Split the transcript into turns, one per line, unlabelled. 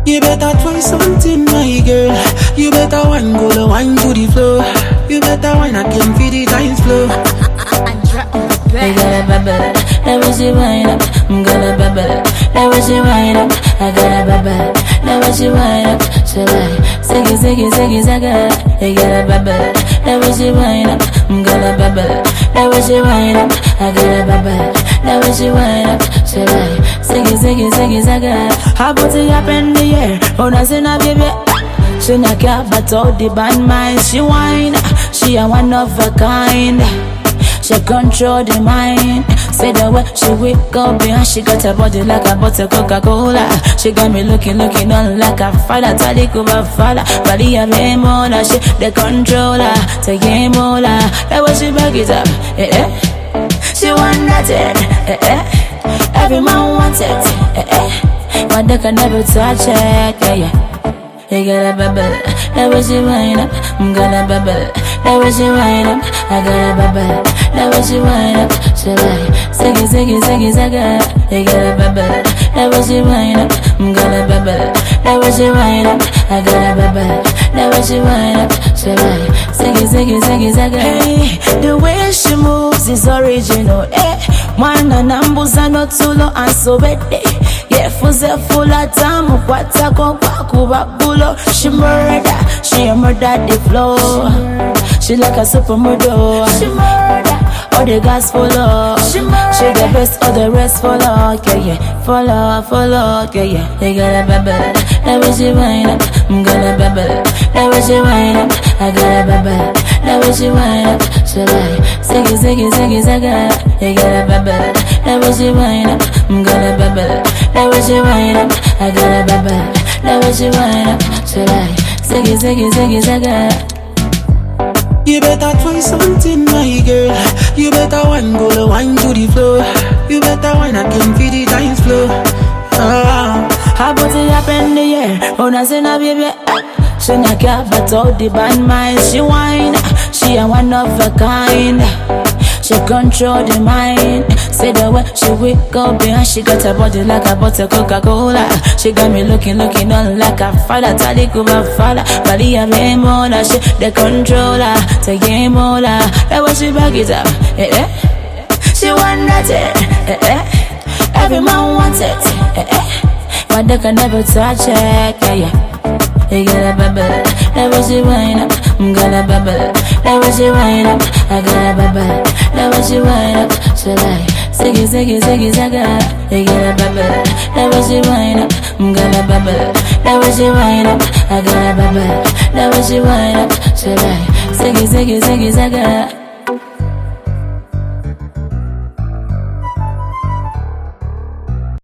You better try something, my girl. You better wine, go the wine to the floor. You better wine again for the dance floor.
You gotta bubble, let me see wine up. I'm gonna bubble, let me see wine up. I gotta bubble, let me see wine up. So like, ziggy, ziggy, ziggy, zagga. You gotta bubble, let me see wine up. I'm gonna bubble, let me see wine up. I gotta bubble, let me see wine up. So like, ziggy, ziggy, ziggy, zagga. How about it up in the air? Oh, that's in a baby. She not care about all the bad minds. She whine, she a one of a kind. She control the mind. Say the way she wake up and she got her body like a bottle of Coca-Cola. She got me looking on like a father. Tali kuba father. Body a memola. She the controller. Take game all. That way she back it up. She want that it. Every man wants it. But they can never touch it. Yeah. You gotta bubble, let me see wine up. I'm gonna bubble, let me see wine up. I gotta bubble, let me see wine up. So like, ziggy, ziggy, ziggy, zagga. You gotta bubble, let me see wine up. I'm gonna bubble, let me see wine up. I gotta bubble, let me see wine up. So like, ziggy, ziggy, ziggy, zagga. Hey, the way she moves is original. Man and ambuza not solo and so bete. Yeah, fuze full of time, kwata kwa kuba bulo. She a murder the flow. She like a supermodel. She murder, all the guys follow. She the best, all the rest follow. Yeah, follow, yeah. They gotta bubble, let me see wine up. I'm gonna bubble, let me see wine up. I gotta bubble, let me see wine up. So like, ziggy, ziggy, ziggy, zagga. They gotta bubble, let me see wine up. I'm gonna bubble, let me see wine up. I gotta bubble, let me see wine up. So like, ziggy, ziggy, ziggy, zagga.
You better try something, my girl. You better wine, go the wine to the floor. You better wine again for the dance floor.
How about it up in the air? Oh, that's in a baby. She not care about all the bad minds. She whine, she a one of a kind. She control the mind. Say the way she wake up and she got her body like a bottle of Coca-Cola. She got me looking on like a father. Tali kuba father. Body a memola. She the controller. Take game all. That way she back it up. She want that it. Every man wants it. But they can never touch it. Yeah. You gotta bubble, let me see wine up. I'm gonna bubble, let me see wine up. I gotta bubble, let me see wine up. So like, ziggy, ziggy, ziggy, zagga. You gotta bubble, let me see wine up. I'm gonna bubble, let me see wine up. I gotta bubble, let me see wine up. So like, ziggy, ziggy, ziggy, zagga.